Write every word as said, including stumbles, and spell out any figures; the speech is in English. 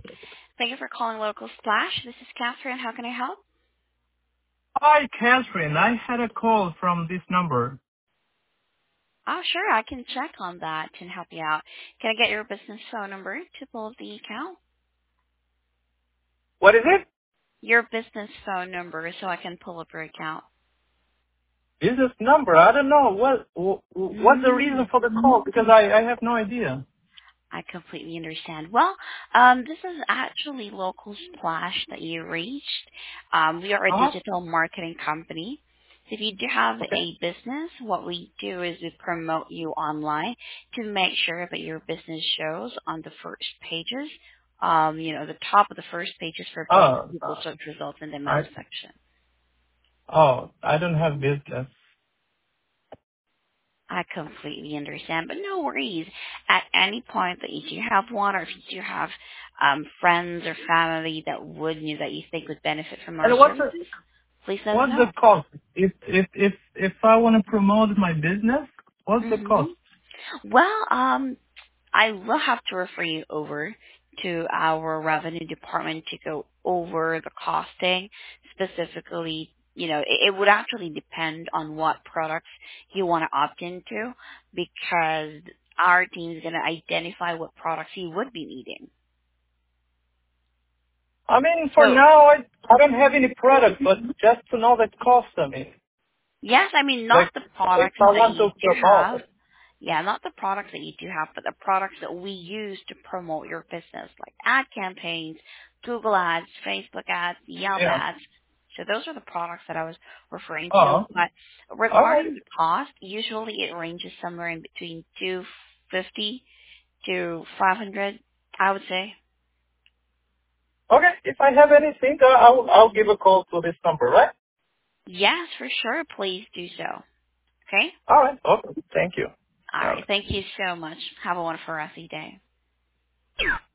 Thank you for calling Local Splash. This is Catherine. How can I help? Hi, Catherine. I had a call from this number. Oh, sure. I can check on that and help you out. Can I get your business phone number to pull up the account? What is it? Your business phone number so I can pull up your account. This is number. I don't know. What wh- What's the Mm, reason for the call? Because I, I have no idea. I completely understand. Well, um, this is actually Local Splash that you reached. Um, we are a Uh-huh. digital marketing company. If you do have Okay. a business, what we do is we promote you online to make sure that your business shows on the first pages, um, you know, the top of the first pages for both Oh, Google uh, search results and the I, map section. oh, I don't have business. I completely understand, but no worries. At any point that you do have one, or if you do have um, friends or family that would you that you think would benefit from our And what's the, services, please let us what's the know. cost? If, if, if, if I want to promote my business, what's the hmm cost? Well, um, I will have to refer you over to our revenue department to go over the costing specifically. You know, it, it would actually depend on what products you want to opt into because our team is going to identify what products you would be needing. I mean, for So, now, I, I don't have any product, but just to know the cost, I mean. yes, I mean, not Like, the if products I that want you to do promote have. it. Yeah, not the products that you do have, but the products that we use to promote your business, like ad campaigns, Google ads, Facebook ads, Yelp Yeah. ads. So those are the products that I was referring to. Oh, But all right. regarding the cost, usually it ranges somewhere in between two fifty to five hundred, I would say. Okay. If I have anything, uh, I'll I'll give a call to this number, right? Yes, for sure. Please do so. Okay? All right. Okay. Thank you. All All right. right. Thank you so much. Have a wonderful rest of your day.